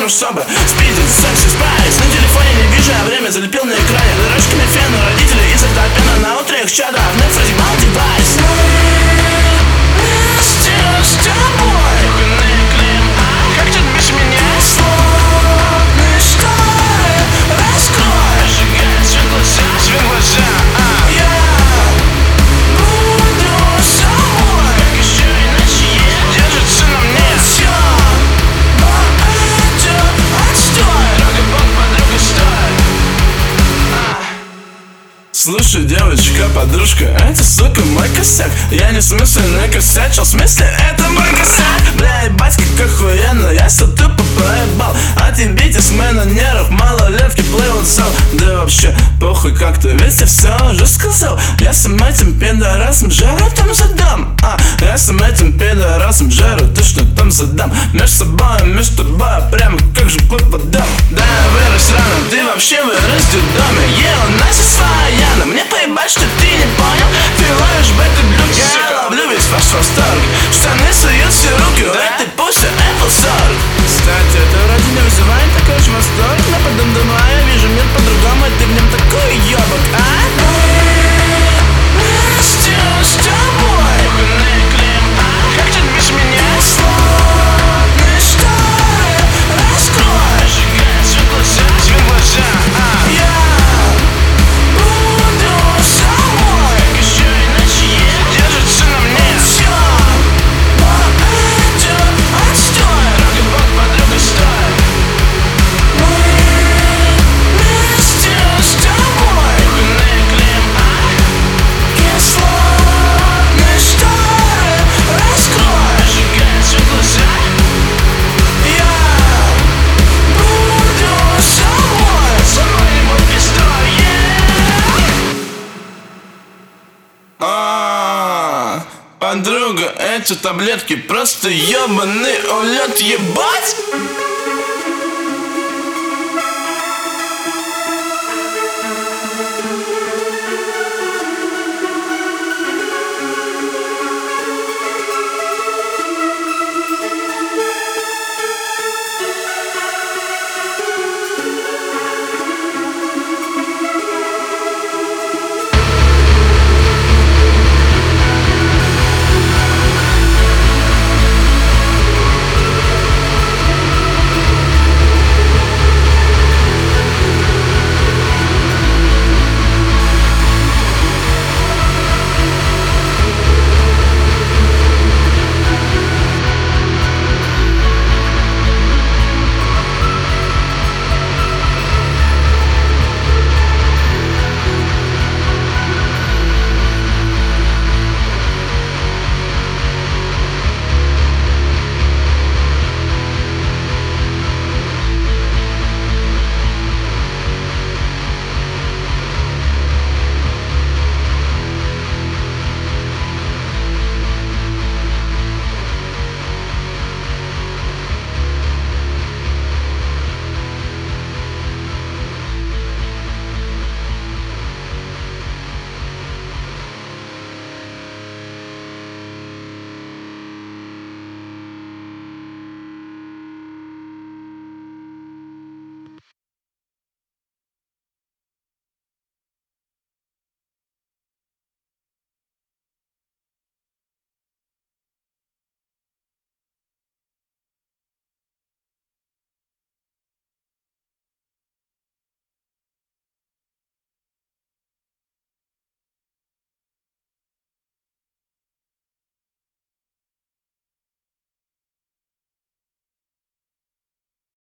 ну чтобы спидить, секси, спайс. На телефоне не вижу, а время залепил на экране дорожками фена. Родители из этого пена на утро их чада. Вновь разъебал девайс. С тобой как тут без меня? Словно шторы раскрой. Зажигает свет глаза, свет глаза. Я буду с собой. Как еще иначе держится на мне все. Но это отстой. Друга бог, подруга, стой. Слушай, девочка, подружка, эта сука мой косяк. Я не в смысле накосячил, в смысле это мой косяк. Бля, ебать, как охуенно, я все тупо проебал. А тебе тесмы на нервах, малолетки плывут в зал. Да вообще, похуй как-то, ведь я все уже сказал. Я сам этим пидорасом жару там задам. Я сам этим пидорасом жару точно там задам. Между тобой, прямо как же под водам. Да, я вырос рано, ты вообще вырос в детдоме. Ела Настя своя, но мне поебать, что ты не понял. Ты ловишь бета-блюки, я ловлю весь ваш восторг. Штаны суют все руки, у этой пуси Apple 40. Кстати, это вроде не вызывает такой же восторг. Но потом думаю, я вижу мир по-другому, и ты в нем такой ёбок, с тобой. Как тут без меня? Словно шторы раскрой. Зажигает свет глаза, свет глаза. Я буду с собой. Как еще иначе держится на мне все. Но это отстой. Друга бог, подруга, стой. Мы вместе с тобой. Кислотные шторы раскрой. Зажигает свет глаза. Я буду с собой. Со мной не мой пестой, подруга, эти таблетки просто ёбаный улет, ебать!